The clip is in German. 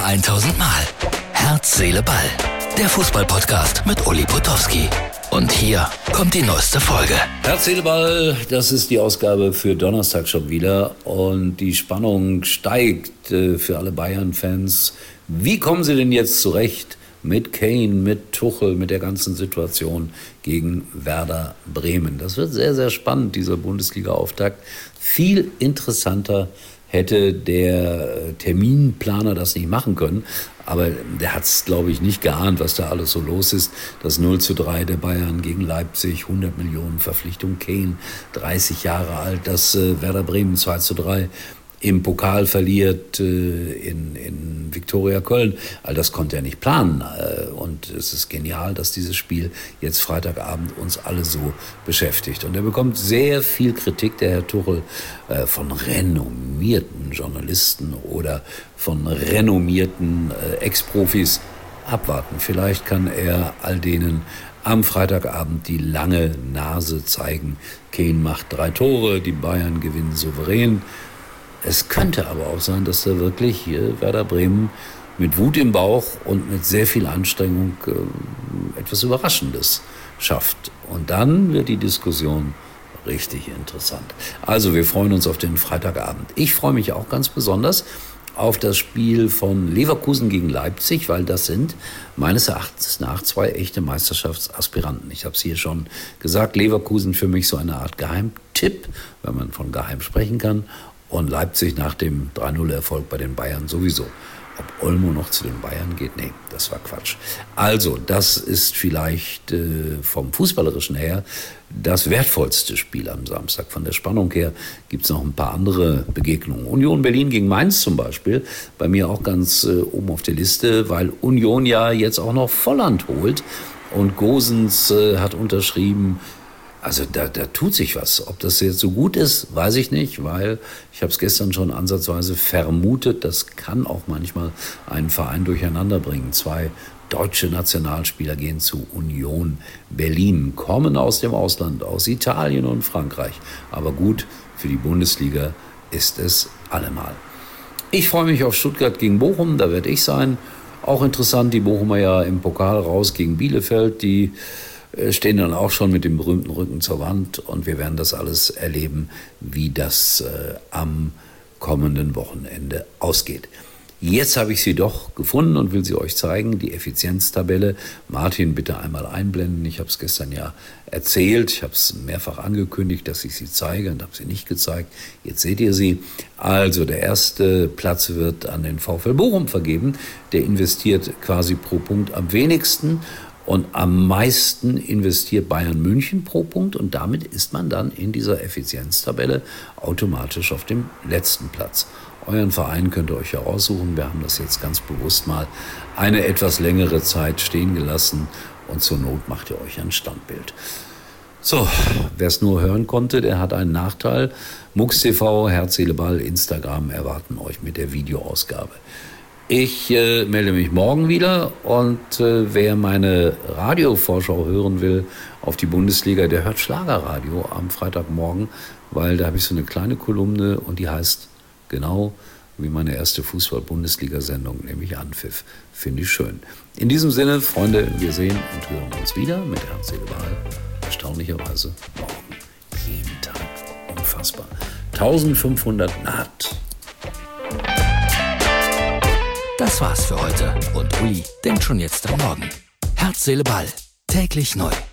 1000 Mal. Herz, Seele, Ball. Der Fußball-Podcast mit Uli Potowski. Und hier kommt die neueste Folge. Herz, Seele, Ball, das ist die Ausgabe für Donnerstag schon wieder. Und die Spannung steigt für alle Bayern-Fans. Wie kommen sie denn jetzt zurecht mit Kane, mit Tuchel, mit der ganzen Situation gegen Werder Bremen? Das wird sehr, sehr spannend, dieser Bundesliga-Auftakt. Viel interessanter hätte der Terminplaner das nicht machen können. Aber der hat es, glaube ich, nicht geahnt, was da alles so los ist. Das 0:3 der Bayern gegen Leipzig, 100 Millionen Verpflichtung. Kane, 30 Jahre alt, das Werder Bremen 2:3 im Pokal verliert in Viktoria Köln. All das konnte er nicht planen. Und es ist genial, dass dieses Spiel jetzt Freitagabend uns alle so beschäftigt. Und er bekommt sehr viel Kritik, der Herr Tuchel, von renommierten Journalisten oder von renommierten Ex-Profis. Abwarten. Vielleicht kann er all denen am Freitagabend die lange Nase zeigen. Kane macht 3 Tore, die Bayern gewinnen souverän. Es könnte aber auch sein, dass da wirklich Werder Bremen mit Wut im Bauch und mit sehr viel Anstrengung etwas Überraschendes schafft. Und dann wird die Diskussion richtig interessant. Also wir freuen uns auf den Freitagabend. Ich freue mich auch ganz besonders auf das Spiel von Leverkusen gegen Leipzig, weil das sind meines Erachtens nach 2 echte Meisterschaftsaspiranten. Ich habe es hier schon gesagt, Leverkusen für mich so eine Art Geheimtipp, wenn man von geheim sprechen kann. Und Leipzig nach dem 3-0-Erfolg bei den Bayern sowieso. Ob Olmo noch zu den Bayern geht? Nee, das war Quatsch. Also, das ist vielleicht vom Fußballerischen her das wertvollste Spiel am Samstag. Von der Spannung her gibt es noch ein paar andere Begegnungen. Union Berlin gegen Mainz zum Beispiel, bei mir auch ganz oben auf der Liste, weil Union ja jetzt auch noch Volland holt. Und Gosens hat unterschrieben. Also da tut sich was. Ob das jetzt so gut ist, weiß ich nicht, weil ich habe es gestern schon ansatzweise vermutet, das kann auch manchmal einen Verein durcheinander bringen. 2 deutsche Nationalspieler gehen zu Union Berlin, kommen aus dem Ausland, aus Italien und Frankreich. Aber gut, für die Bundesliga ist es allemal. Ich freue mich auf Stuttgart gegen Bochum, da werde ich sein. Auch interessant, die Bochumer ja im Pokal raus gegen Bielefeld, die stehen dann auch schon mit dem berühmten Rücken zur Wand und wir werden das alles erleben, wie das am kommenden Wochenende ausgeht. Jetzt habe ich sie doch gefunden und will sie euch zeigen, die Effizienztabelle. Martin, bitte einmal einblenden. Ich habe es gestern ja erzählt, ich habe es mehrfach angekündigt, dass ich sie zeige und habe sie nicht gezeigt. Jetzt seht ihr sie. Also der erste Platz wird an den VfL Bochum vergeben. Der investiert quasi pro Punkt am wenigsten. Und am meisten investiert Bayern München pro Punkt und damit ist man dann in dieser Effizienztabelle automatisch auf dem letzten Platz. Euren Verein könnt ihr euch ja aussuchen. Wir haben das jetzt ganz bewusst mal eine etwas längere Zeit stehen gelassen und zur Not macht ihr euch ein Standbild. So, wer es nur hören konnte, der hat einen Nachteil. MUX TV, Herz, Seele, Ball, Instagram erwarten euch mit der Videoausgabe. Ich melde mich morgen wieder und wer meine Radiovorschau hören will auf die Bundesliga, der hört Schlagerradio am Freitagmorgen, weil da habe ich so eine kleine Kolumne und die heißt genau wie meine erste Fußball-Bundesliga-Sendung, nämlich Anpfiff. Finde ich schön. In diesem Sinne, Freunde, wir sehen und hören uns wieder mit Herz, Seele, Ball. Erstaunlicherweise morgen. Jeden Tag. Unfassbar. 1500 naht. Das war's für heute und Uli denkt schon jetzt am Morgen. Herz, Seele, Ball. Täglich neu.